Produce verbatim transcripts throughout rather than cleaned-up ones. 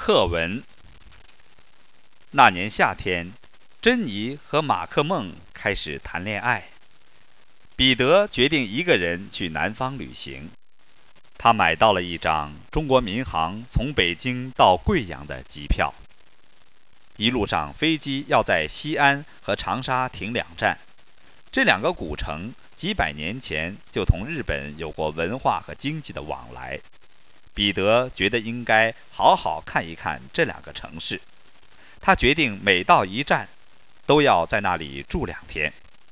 课文。那年夏天，珍妮和马克梦开始谈恋爱。彼得决定一个人去南方旅行。他买到了一张中国民航从北京到贵阳的机票。一路上，飞机要在西安和长沙停两站。这两个古城几百年前就同日本有过文化和经济的往来。彼得觉得应该好好看一看这两个城市。他决定每到一站，都要在那里住两天。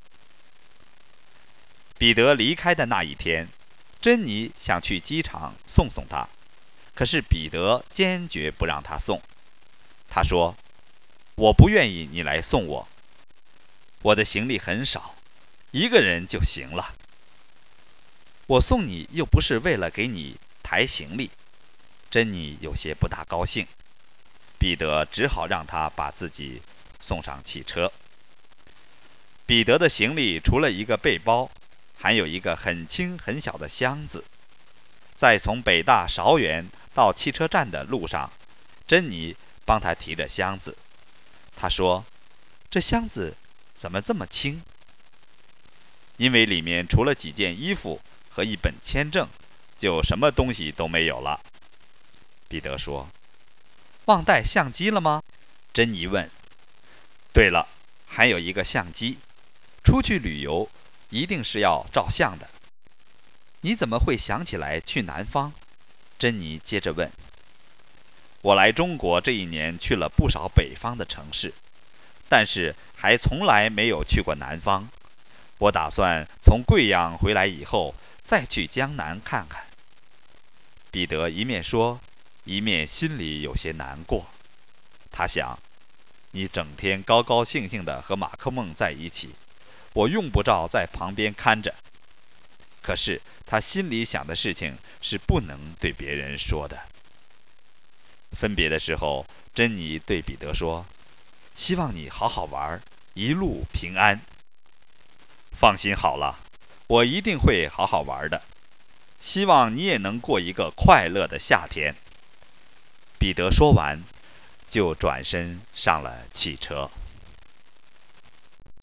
彼得离开的那一天，珍妮想去机场送送他，可是彼得坚决不让他送。他说：“我不愿意你来送我，我的行李很少，一个人就行了。我送你又不是为了给你抬行李。”珍妮有些不大高兴，彼得只好让他把自己送上汽车。彼得的行李除了一个背包，还有一个很轻很小的箱子。在从北大韶园到汽车站的路上，珍妮帮他提着箱子。他说：“这箱子怎么这么轻？”因为里面除了几件衣服和一本签证，就什么东西都没有了。彼得说：“忘带相机了吗？”珍妮问。“对了，还有一个相机，出去旅游一定是要照相的。”“你怎么会想起来去南方？”珍妮接着问。“我来中国这一年去了不少北方的城市，但是还从来没有去过南方。我打算从贵阳回来以后再去江南看看。”彼得一面说，一面心里有些难过。他想，你整天高高兴兴地和马克梦在一起，我用不着在旁边看着。可是他心里想的事情是不能对别人说的。分别的时候，珍妮对彼得说：“希望你好好玩，一路平安。”“放心好了，我一定会好好玩的。希望你也能过一个快乐的夏天。”彼得说完，就转身上了汽车。